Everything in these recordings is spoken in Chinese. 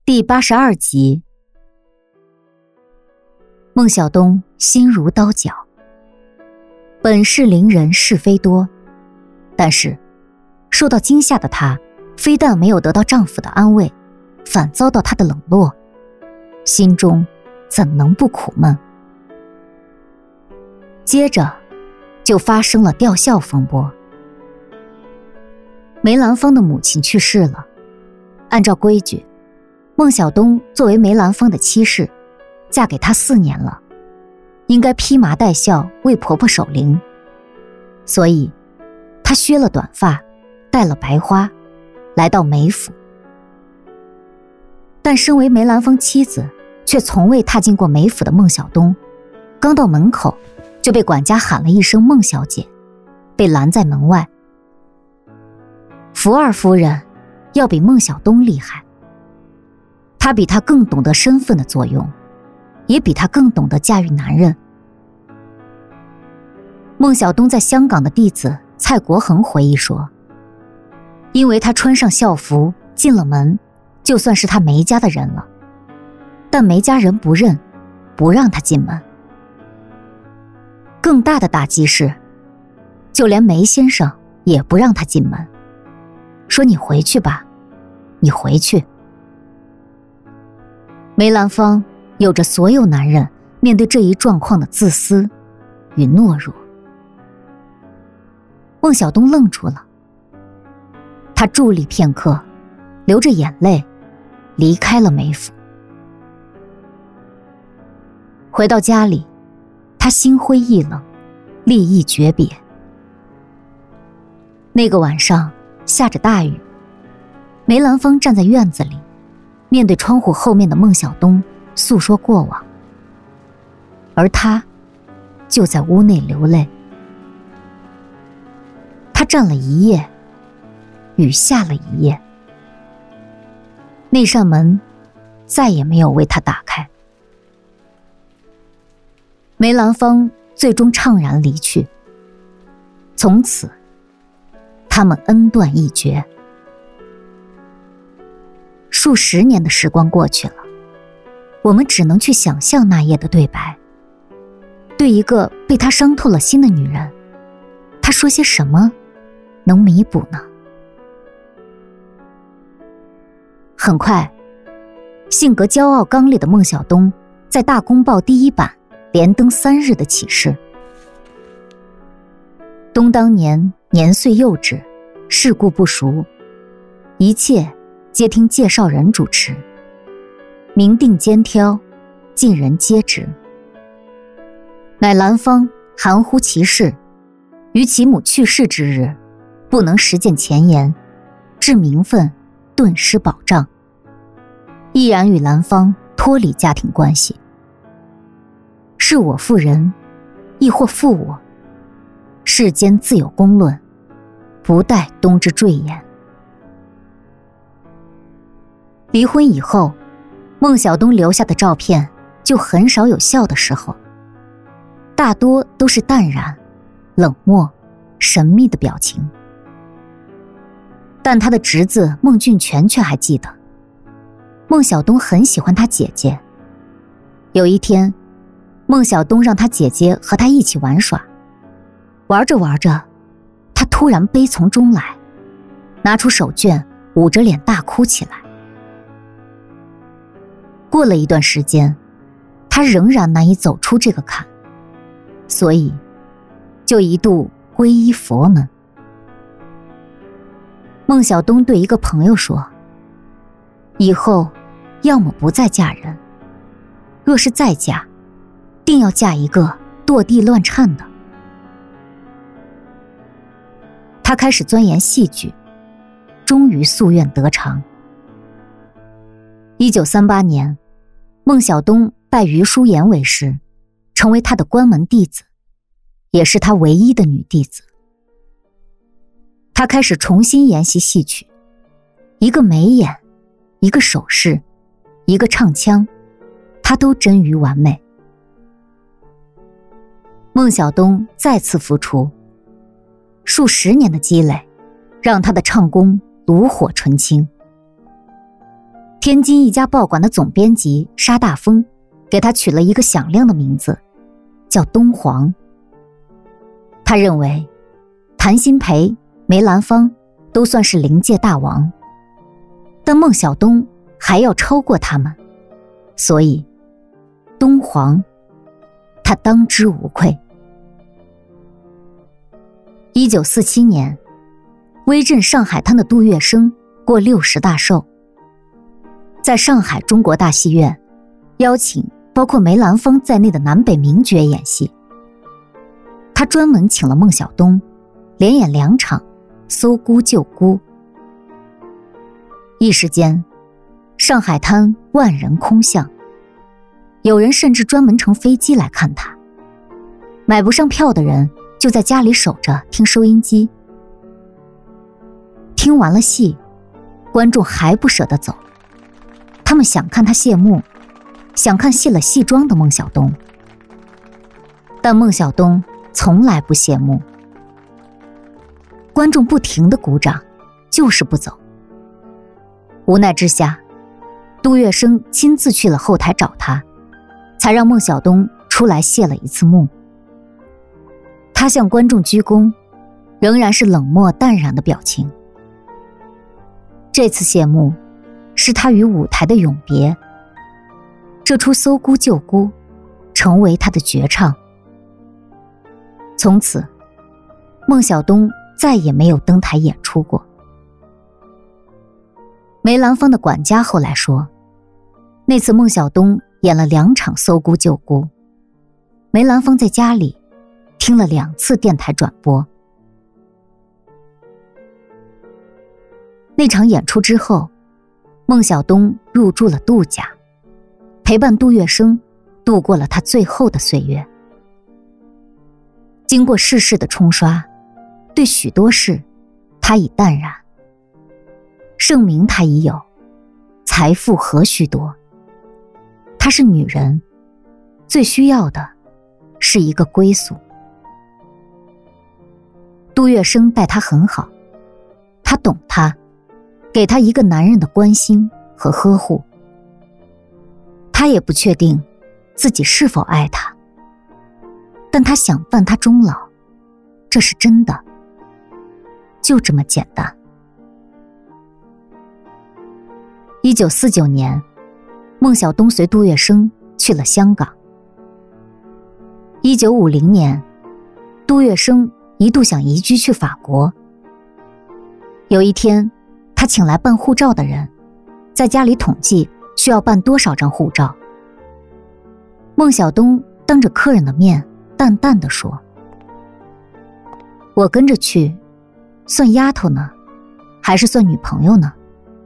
第82集。孟小冬心如刀绞，本是伶人是非多，但是受到惊吓的她，非但没有得到丈夫的安慰，反遭到他的冷落，心中怎能不苦闷？接着就发生了吊孝风波。梅兰芳的母亲去世了，按照规矩，孟小冬作为梅兰芳的妻室，嫁给他4年了，应该披麻戴孝为婆婆守灵，所以她削了短发，戴了白花，来到梅府。但身为梅兰芳妻子，却从未踏进过梅府的孟小冬，刚到门口就被管家喊了一声孟小姐，被拦在门外。福二夫人要比孟小冬厉害，她比他更懂得身份的作用，也比他更懂得驾驭男人。孟小冬在香港的弟子蔡国恒回忆说，因为他穿上校服进了门，就算是他梅家的人了，但梅家人不认，不让他进门。更大的打击是，就连梅先生也不让他进门，说你回去吧，你回去。梅兰芳有着所有男人面对这一状况的自私与懦弱。孟小冬愣住了，他伫立片刻，流着眼泪离开了梅府。回到家里，他心灰意冷，立意诀别。那个晚上下着大雨，梅兰芳站在院子里，面对窗户后面的孟小冬诉说过往，而他就在屋内流泪。他站了一夜，雨下了一夜，那扇门再也没有为他打开。梅兰芳最终怅然离去，从此他们恩断义绝。数十年的时光过去了，我们只能去想象那夜的对白。对一个被他伤透了心的女人，他说些什么能弥补呢？很快，性格骄傲刚烈的孟小冬在《大公报》第1版连登3日的启事。冬当年年岁幼稚，世故不熟，一切皆听介绍人主持，明定兼挑，尽人皆知。乃兰芳含糊其事，于其母去世之日，不能实践前言，致名分顿失保障，毅然与兰芳脱离家庭关系。是我负人，亦或负我？世间自有公论，不待冬之坠言。离婚以后，孟小冬留下的照片就很少有笑的时候，大多都是淡然、冷漠、神秘的表情。但他的侄子孟俊全却还记得，孟小冬很喜欢他姐姐。有一天，孟小冬让他姐姐和他一起玩耍，玩着玩着，他突然悲从中来，拿出手绢捂着脸大哭起来。过了一段时间，他仍然难以走出这个坎，所以就一度皈依佛门。孟小冬对一个朋友说，以后要么不再嫁人，若是再嫁，定要嫁一个堕地乱颤的。他开始钻研戏剧，终于夙愿得偿。1938年，孟小冬拜余淑妍为师，成为他的关门弟子，也是他唯一的女弟子。他开始重新研习戏曲，一个眉眼，一个手势，一个唱腔，他都臻于完美。孟小冬再次复出，数十年的积累让他的唱功炉火纯青。 天津一家报馆的总编辑沙大风给他取了一个响亮的名字，叫东皇。他认为谭鑫培、梅兰芳都算是临界大王，但孟小冬还要超过他们，所以东皇他当之无愧。1947年，威震上海滩的杜月笙过60大寿，在上海中国大戏院邀请包括梅兰芳在内的南北名角演戏。他专门请了孟小冬，连演2场《搜孤救孤》。一时间，上海滩万人空巷，有人甚至专门乘飞机来看他。买不上票的人就在家里守着听收音机。听完了戏，观众还不舍得走，他们想看他谢幕，想看卸了戏装的孟小冬。但孟小冬从来不谢幕，观众不停地鼓掌，就是不走。无奈之下，杜月笙亲自去了后台找他，才让孟小冬出来谢了一次幕。他向观众鞠躬，仍然是冷漠淡然的表情。这次谢幕是他与舞台的永别，这出《搜孤救孤》成为他的绝唱。从此，孟小冬再也没有登台演出过。梅兰芳的管家后来说，那次孟小冬演了2场《搜孤救孤》，梅兰芳在家里听了2次电台转播。那场演出之后，孟小冬入住了杜家，陪伴杜月笙度过了他最后的岁月。经过世事的冲刷，对许多事他已淡然。盛名他已有，财富何须多？她是女人，最需要的是一个归宿。杜月笙待她很好，他懂她，给她一个男人的关心和呵护。他也不确定自己是否爱她，但他想伴她终老，这是真的，就这么简单。1949年，孟小冬随杜月笙去了香港。1950年，杜月笙一度想移居去法国。有一天，他请来办护照的人，在家里统计需要办多少张护照。孟小冬当着客人的面淡淡地说：“我跟着去，算丫头呢，还是算女朋友呢？”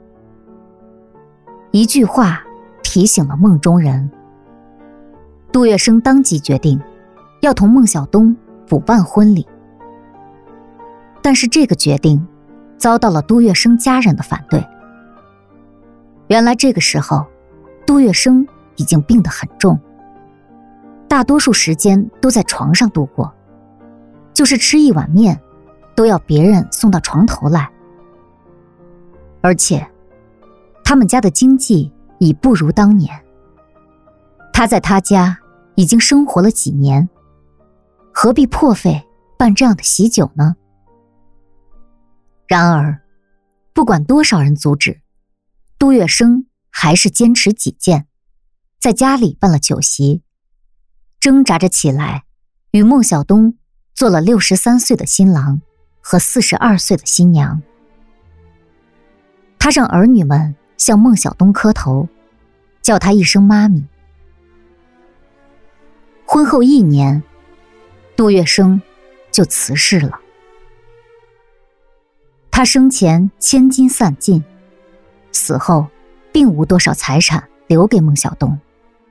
一句话提醒了梦中人。杜月笙当即决定要同孟小冬补办婚礼，但是这个决定遭到了杜月笙家人的反对。原来这个时候，杜月笙已经病得很重，大多数时间都在床上度过，就是吃一碗面都要别人送到床头来。而且他们家的经济已不如当年，他在他家已经生活了几年，何必破费办这样的喜酒呢？然而，不管多少人阻止，杜月笙还是坚持己见，在家里办了酒席，挣扎着起来，与孟小冬做了63岁的新郎和42岁的新娘。他让儿女们向孟小冬磕头，叫他一声妈咪。婚后1年，杜月笙就辞世了。他生前千金散尽，死后并无多少财产留给孟小冬。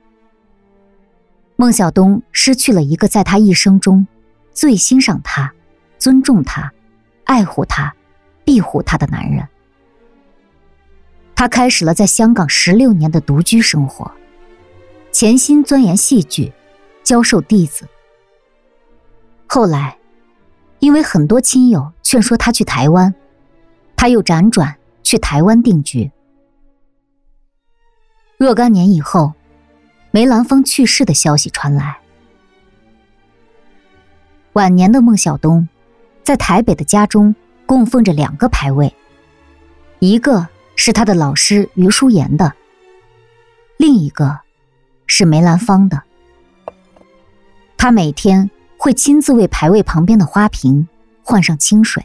孟小冬失去了一个在他一生中最欣赏他、尊重他、爱护他、庇护他的男人。他开始了在香港16年的独居生活，潜心钻研戏剧，教授弟子。后来，因为很多亲友劝说他去台湾，他又辗转去台湾定居。 若干年以后，梅兰芳去世的消息传来。晚年的孟小冬在台北的家中供奉着2个牌位，一个是他的老师余叔岩的，另一个是梅兰芳的。他每天会亲自为牌位旁边的花瓶换上清水。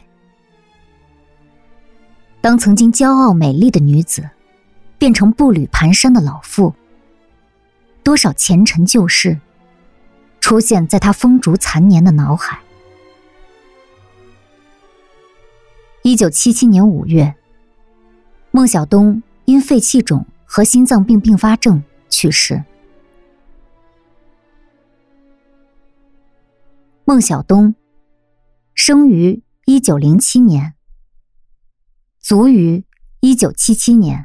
当曾经骄傲美丽的女子变成步履蹒跚的老妇，多少前尘旧事出现在他风烛残年的脑海。1977年5月，孟小冬因肺气肿和心脏病并发症去世。孟小冬生于1907年，卒于1977年，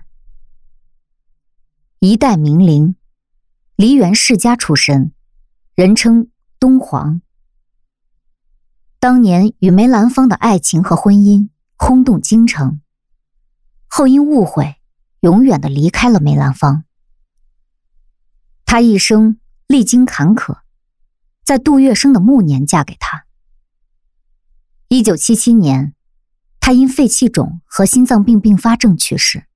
一代名伶，梨园世家出身，人称冬黄。当年与梅兰芳的爱情和婚姻轰动京城，后因误会永远地离开了梅兰芳。他一生历经坎坷，在杜月笙的暮年嫁给他。1977年，他因肺气肿和心脏病并发症去世。